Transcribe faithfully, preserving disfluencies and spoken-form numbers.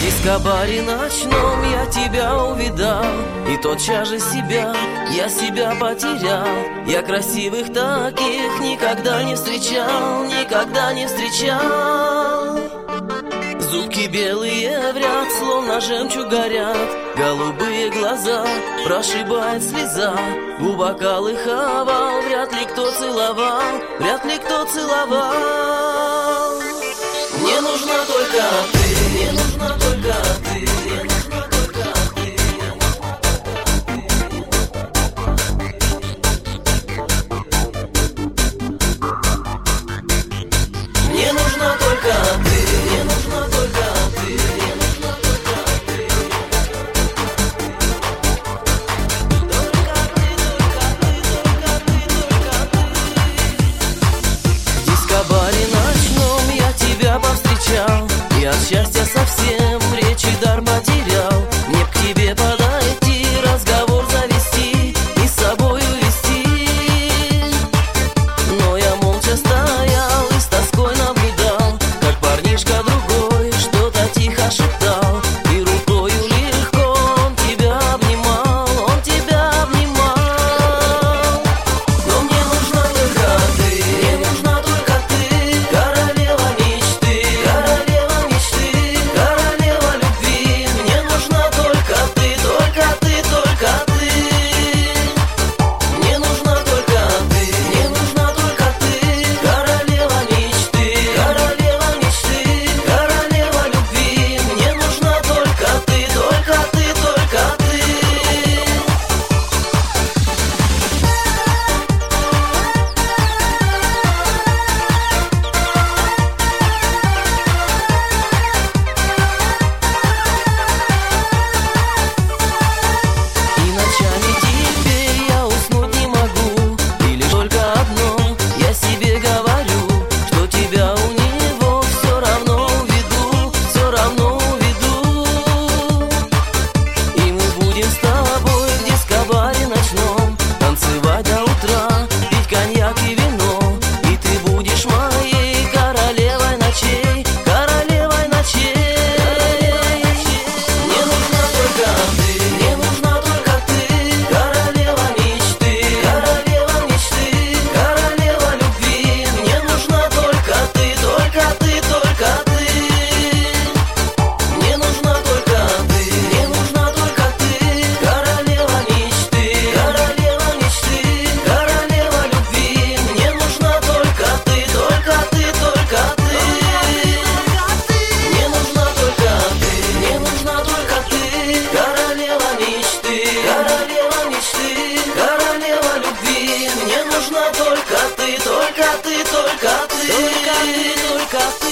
В дискобаре ночном я тебя увидал, и тотчас же себя, я себя потерял. Я красивых таких никогда не встречал, никогда не встречал. Зубки белые в ряд, словно жемчуг горят, голубые глаза, прошибает слеза. Губа колыховал, вряд ли кто целовал, вряд ли кто целовал. Мне нужна только ты, мне нужна только ты, мне нужна только ты. Мне нужна только ты, мне нужна только ты, мне нужна только ты. Только ты, только ты, только ты, только ты. В дискобаре ночном я тебя повстречал, и от счастья совсем речи дар потерял. Мне б к тебе подойти, разговор завести и с собой увести. Но я молча стоял и с тоской наблюдал, как парнишка другой что-то тихо шептал. И рукою легко он тебя обнимал, он тебя обнимал. Но мне нужна только ты, мне нужна только ты, королева мечты, королева мечты, королева любви. Мне нужна только ты, только ты, только ты. Мне нужна только ты, мне нужна только ты, королева мечты, королева мечты, королева любви. Мне нужна только ты, только ты, только ты. И ночами теперь я уснуть не могу, или только одно я себе говорю, что тебя у него все равно уведу, все равно уведу. И мы будем с тобой в дискобаре ночном танцевать до утра, пить коньяк и вино. И ты будешь моей королевой ночей, королевой ночей. Мне нужна только ты, мне нужна только ты, королева мечты, королева мечты, королева любви. Мне нужна только ты, только ты, только ты. Мне нужна только ты, мне нужна только ты, королева мечты, королева мечты, королева любви. Мне нужна только ты, только ты, только ты. Мне нужна только ты, мне нужна только ты, королева мечты, королева мечты, королева любви. Мне нужна только ты, только ты, только ты, только ты, только ты.